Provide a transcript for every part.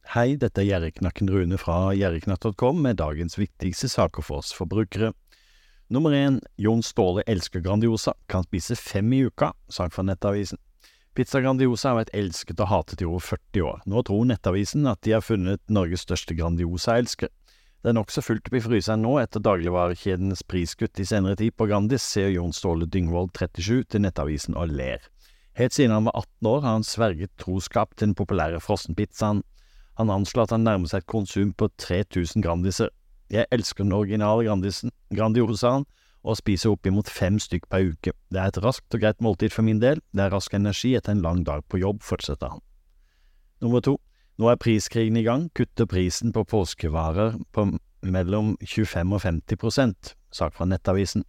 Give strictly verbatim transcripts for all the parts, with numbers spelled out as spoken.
Hei, dette er Gjerriknakken Rune fra gjerriknatt punktum com med dagens viktigste saker for oss forbrukere. Nummer én, Jon Ståle elsker Grandiosa, kan spise fem i uka, sak fra Nettavisen. Pizza Grandiosa har vært elsket og hatet i over førti år. Nå tror Nettavisen at de har funnet Norges største Grandiosa-elsker. Det er nok så fullt opp i fryseren nå etter dagligvarekjedenes priskutt i senere tid på Grandis, ser Jon Ståle Dyngvold trettisju til Nettavisen og ler. Helt siden han var atten år har han sverget troskap til den populære frossenpizzaen. Han anslår at han nærmer seg et konsum på tre tusen Grandiser. Jeg elsker den originale Grandisen, Grandiosaen, og spiser opp imot fem stykk per uke. Det er et raskt og greit måltid for min del. Det er rask energi etter en lang dag på jobb, fortsetter han. Nummer to. Nå er priskrigen i gang. Kutter prisen på påskevarer på mellom tjuefem og femti prosent, sak fra Nettavisen.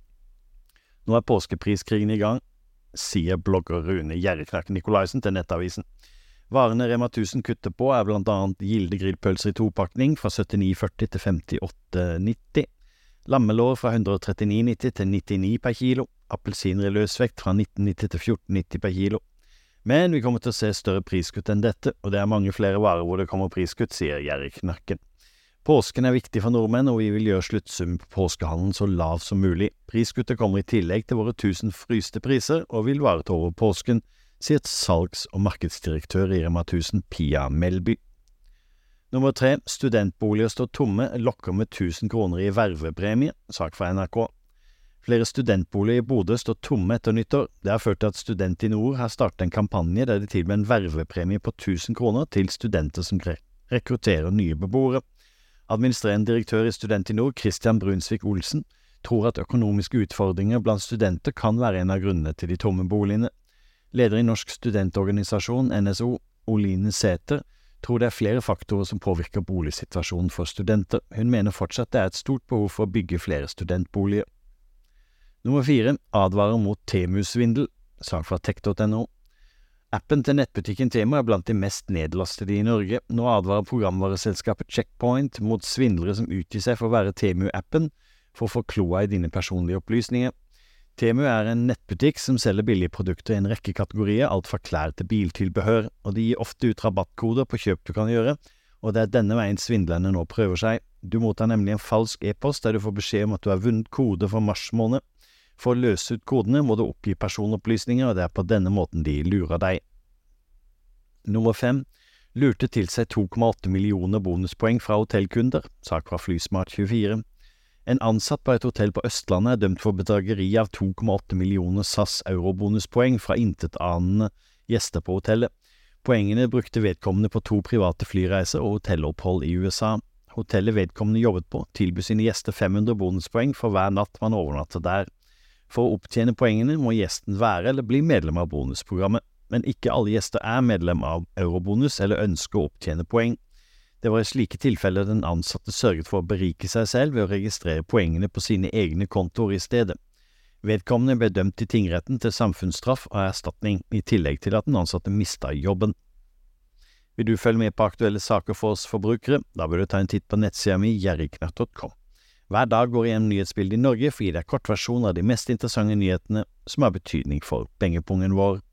Nå er påskepriskrigen i gang, sier blogger Rune Gjerriknakken Nikolaisen til Nettavisen. Varene Rema tusen kutter på er blant annet Gilde grillpølser i topakning fra syttini førti til femtiåtte nitti, lammelår fra hundre og trettini nitti til nittini per kilo, appelsiner i løsvekt fra nitten nitti til fjorten nitti per kilo. Men vi kommer til å se større priskutt enn dette, og det er mange flere varer hvor det kommer priskutt, sier Gjerriknakken. Påsken er viktig for nordmenn, og vi vil gjøre sluttsummen på påskehandelen så lav som mulig. Priskuttet kommer i tillegg til våre tusen fryste priser, og vil vare til over påsken, sier salgs- og markedsdirektør i Rema tusen, Pia Melby. Nummer tre. Studentboliger står tomme, lokker med tusen kroner i vervepremie, sak fra N R K. Flere studentboliger i Bodø står tomme etter nyttår. Det har ført til at Student i Nord har startet en kampanje der de tilbyr en vervepremie på tusen kroner til studenter som rekrutterer nye beboere. Administrerende direktør i Student i Nord, Christian Brunsvik Olsen, tror at økonomiske utfordringer blant studenter kan være en av grunnene til de tomme boligene. Leder i Norsk studentorganisasjon, N S O, Oline Sæther, tror det er flere faktorer som påvirker boligsituasjonen for studenter. Hun mener fortsatt det er et stort behov for å bygge flere studentboliger. Nummer fire. Advarer mot Temu-svindel, sak fra tech punktum no. Appen til nettbutikken Temu er blant de mest nedlastede i Norge. Nå advarer programvareselskapet Checkpoint mot svindlere som utgir seg for å være Temu-appen for å få kloa i dine personlige opplysninger. Temu er en nettbutikk som selger billige produkter i en rekke kategorier, alt fra klær til biltilbehør, og de gir ofte ut rabattkoder på kjøp du kan gjøre, og det er denne veien svindlerne nå prøver seg. Du mottar nemlig en falsk e-post der du får beskjed om at du har vunnet kode for mars måned. For å løse ut kodene må du oppgi personopplysninger, og det er på denne måten de lurer deg. Nummer fem. Lurte til seg to komma åtte millioner bonuspoeng fra hotellkunder, sak fra Flysmart tjuefire. En ansatt på et hotell på Østlandet er dømt for bedrageri av to komma åtte millioner S A S eurobonuspoeng fra intetanende gjester på hotellet. Poengene brukte vedkommende på to private flyreiser og hotellopphold i U S A. Hotellet vedkommende jobbet på tilbyr sine gjester fem hundre bonuspoeng for hver natt man overnatter der. For å opptjene poengene må gjesten være eller bli medlem av bonusprogrammet, men ikke alle gjester er medlem av eurobonus eller ønsker å opptjene poeng. Det var i slike tilfeller den ansatte sørget for å berike seg selv ved å registrere poengene på sine egne kontoer i stedet. Vedkommende ble dømt i tingretten til samfunnsstraff og erstatning, i tillegg til at den ansatte mistet jobben. Vil du følge med på aktuelle saker for oss forbrukere? Da bør du ta en titt på nettsida mi gjerriknatt punktum com. Hver dag går igjen nyhetsbildet i Norge for å gi deg kortversjon av de mest interessante nyhetene som har betydning for pengepungen vår.